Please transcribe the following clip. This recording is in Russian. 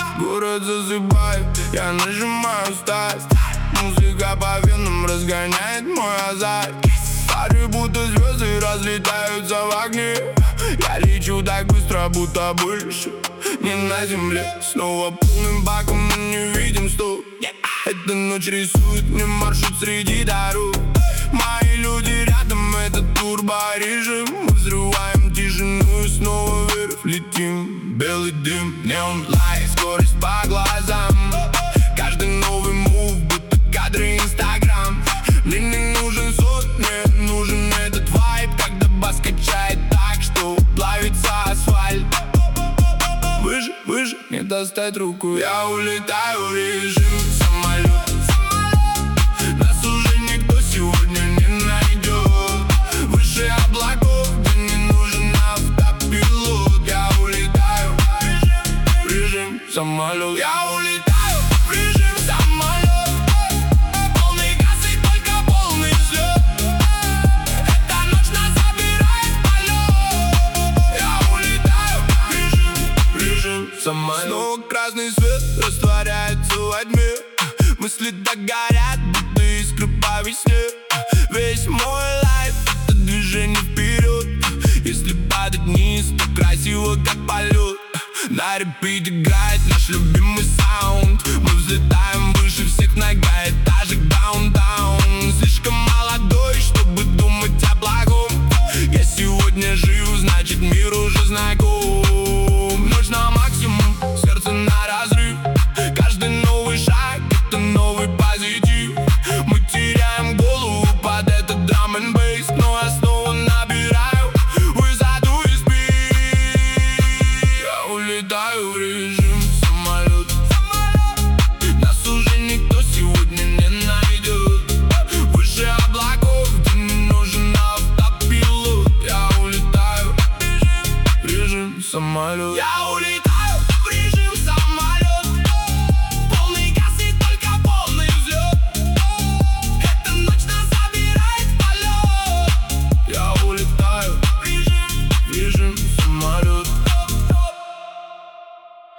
Город засыпает, я нажимаю старт. Музыка по венам разгоняет мой азарт. Пары будто звезды разлетаются в огне. Я лечу так быстро, будто больше не на земле. Снова полным баком, мы не видим стук. Эта ночь рисует мне маршрут среди дорог. Мои люди рядом, это турборежим. Мы взрываем тишину и снова вверх летим. Белый дым, неон лайт, скорость по глазам. Каждый новый мув, будто кадры Инстаграм. Мне не нужен сон, мне нужен этот вайб, когда бас качает так, что плавится асфальт. Выше, выше, не достать руку. Я улетаю в режим самолет. Нас уже никто сегодня не найдет. Выше облаков, где не нужен автопилот. Я улетаю в режим самолет. Я улетаю в режим самолет. Полный газ и только полный взлет. Эта ночь нас забирает в полет. Я улетаю в режим самолет. Снова красный свет растворяется во тьме. Мысли так горят, будто искры по весне. Весь мой лайф — это движение вперед. Если падать вниз, то красиво, как полет. На репит играет наш любимый саунд. Мы взлетаем выше всех многоэтажек даунтаун. Слишком молодой, чтобы думать о плохом. Я сегодня жив, значит мир уже знаком.